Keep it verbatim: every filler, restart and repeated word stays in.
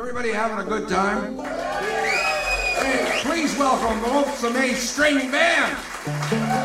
Everybody having a good time? Hey, please welcome the Lonesome Ace String Band.